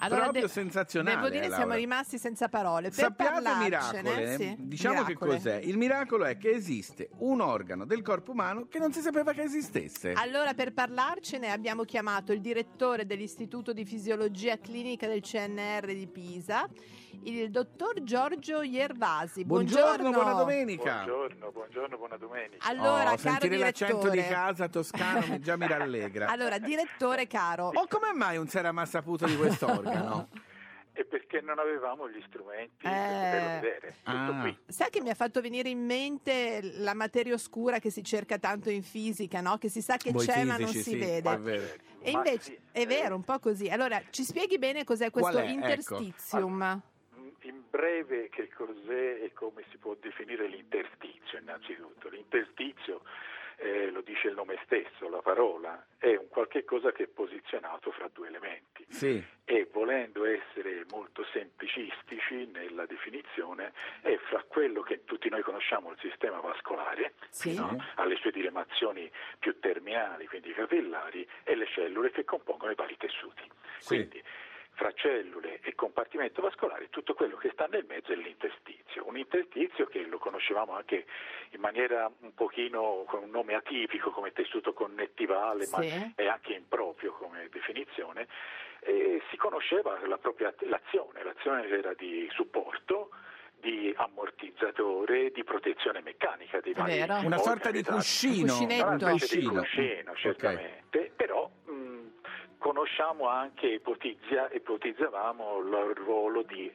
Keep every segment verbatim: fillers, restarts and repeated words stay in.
Allora, proprio de- sensazionale. Devo dire, Laura. siamo rimasti senza parole. Per Sappiate parlarcene, miracole, sì, diciamo miracole. che cos'è. Il miracolo è che esiste un organo del corpo umano che non si sapeva che esistesse. Allora, per parlarcene abbiamo chiamato il direttore dell'Istituto di Fisiologia Clinica del C N R di Pisa, il dottor Giorgio Iervasi. Buongiorno, Buongiorno. buona domenica. Buongiorno, buongiorno, buona domenica. Allora, oh, caro sentire l'accento direttore. di casa toscano mi- già mi rallegra. Allora, direttore caro. Oh, come mai non si era mai saputo di questo organo? E perché non avevamo gli strumenti Eh. per poterlo vedere. Tutto Ah. qui. Sai che mi ha fatto venire in mente la materia oscura che si cerca tanto in fisica, no? Che si sa che Voi c'è ma non fisici, si sì, vede. è vero. E Ma invece sì, è vero, un po' così. Allora, ci spieghi bene cos'è questo Qual è? Ecco. interstizium? In breve, che cos'è e come si può definire l'interstizio innanzitutto? L'interstizio, eh, lo dice il nome stesso, la parola, è un qualche cosa che è posizionato fra due elementi. Sì. E volendo essere molto semplicistici nella definizione, è fra quello che tutti noi conosciamo, il sistema vascolare, Sì. no? Alle sue diramazioni più terminali, quindi capillari, e le cellule che compongono i vari tessuti. Sì. Quindi fra cellule e compartimento vascolare tutto quello che sta nel mezzo è l'interstizio. Un interstizio che lo conoscevamo anche in maniera un pochino con un nome atipico come tessuto connettivale, Sì. ma è anche improprio come definizione. E si conosceva la propria l'azione, l'azione era di supporto, di ammortizzatore, di protezione meccanica dei È vari vero. Una sorta di organi. cuscino. Cuscinetto. Una specie di Cuscino. cuscino, Ok. certamente, però mh, conosciamo anche, ipotizia, ipotizzavamo il ruolo di,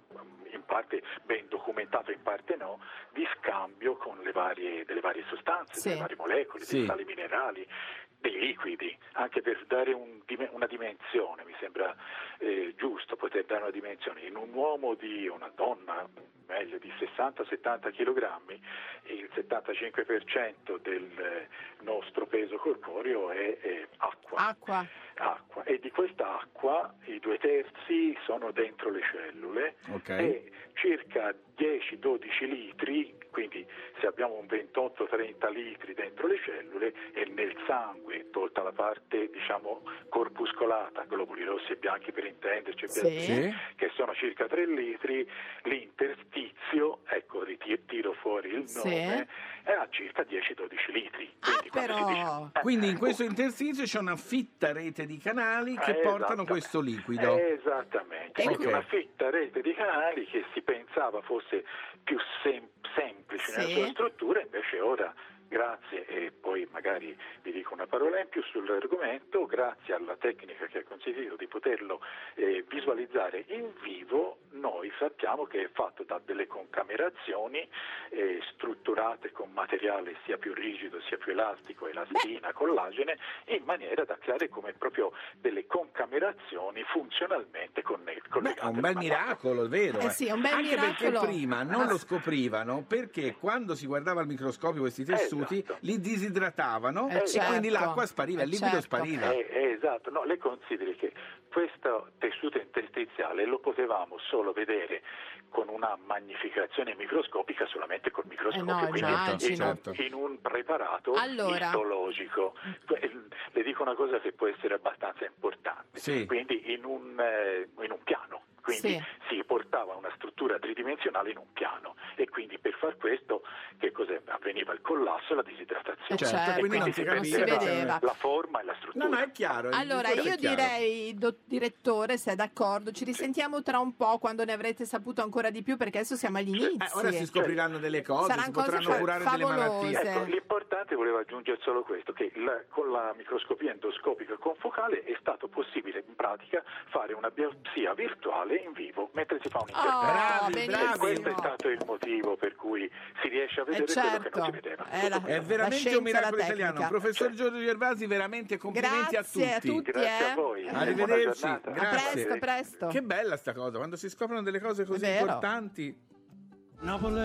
in parte ben documentato, in parte no, di scambio con le varie, delle varie sostanze, Sì. delle varie molecole, Sì. dei sali minerali, dei liquidi, anche per dare un, una dimensione, mi sembra eh, giusto poter dare una dimensione. In un uomo di una donna, meglio di sessanta settanta chilogrammi, il settantacinque per cento del nostro peso corporeo è, è acqua. Acqua. Acqua. E di questa acqua i due terzi sono dentro le cellule Ok. e circa dieci dodici litri, quindi se abbiamo un ventotto trenta litri dentro le cellule, e nel sangue, tolta la parte diciamo corpuscolata, globuli rossi e bianchi per intenderci, Sì. Sì. che sono circa tre litri, l'interstizio, ecco ritiro fuori il Sì. nome, è a circa dieci dodici litri. Ah, Quindi, quando si però. dice- eh, Quindi in questo interstizio c'è una fitta rete di canali che Eh, portano esattamente. questo liquido. Esattamente, E quindi ok. una fitta rete di canali che si pensava fosse più sem- semplice nella Sì. sua struttura, invece ora, grazie, e poi magari vi dico una parola in più sull'argomento, grazie alla tecnica che ha consentito di poterlo eh, visualizzare in vivo, noi sappiamo che è fatto da delle concamerazioni eh, strutturate con materiale sia più rigido sia più elastico, elastina, collagene, in maniera da creare come proprio delle concamerazioni funzionalmente conne- Beh, collegate. è un bel alla miracolo, è vero. Eh sì, è un bel Anche miracolo. perché prima non lo scoprivano, perché quando si guardava al microscopio questi tessuti Esatto. li disidratavano Eh, e certo. quindi l'acqua spariva, il Eh, liquido certo. spariva. Eh, eh, esatto, no, lei consideri che questo tessuto interstiziale lo potevamo solo vedere con una magnificazione microscopica solamente col microscopio, Eh no, quindi immagino. in, Certo. un, in un preparato Allora. istologico. Que- Le dico una cosa che può essere abbastanza importante, Sì. quindi in un, eh, in un piano. Quindi Sì. si portava una struttura tridimensionale in un piano e quindi per far questo che cos'è? Avveniva il collasso e la disidratazione. Eh, certo, quindi non quindi si si capiva. si perdeva vedeva. la forma e la struttura. No, no, è chiaro. il Allora, discorso io è chiaro. direi, do- direttore, se è d'accordo, ci risentiamo tra un po' quando ne avrete saputo ancora di più, perché adesso siamo agli inizi. Eh, ora si scopriranno delle cose, Saranno si cose potranno fa- curare delle favolose. malattie. Ecco, l'importante, volevo aggiungere solo questo, che la- con la microscopia endoscopica confocale è stato possibile in pratica fare una biopsia virtuale in vivo mentre si fa un Oh, intervento. Bravi, E bravi. questo è stato il motivo per cui si riesce a vedere Eh, certo. quello che non si vedeva. Eh, la- È La veramente scienza un e miracolo la italiano. tecnica. Professor Certo. Giorgio Gervasi, veramente complimenti Grazie a a tutti. tutti. Grazie eh. a voi. Buona Arrivederci, giornata. A grazie. presto, presto. Che bella sta cosa, quando si scoprono delle cose così È vero. importanti.